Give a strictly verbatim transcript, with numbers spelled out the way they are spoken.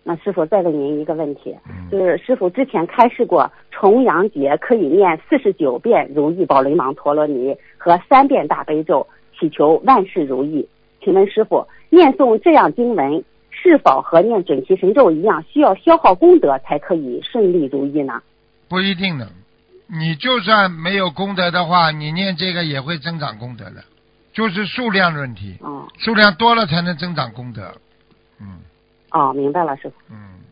那师傅再问您一个问题，就是师傅之前开示过，重阳节可以念四十九遍如意宝轮王陀罗尼和三遍大悲咒，祈求万事如意。请问师傅，念诵这样经文是否和念准提神咒一样，需要消耗功德才可以顺利如意呢？ 不一定的，你就算没有功德的话，你念这个也会增长功德的，就是数量问题。 哦， 数量多了才能增长功德。嗯。 哦，明白了，师傅。 嗯。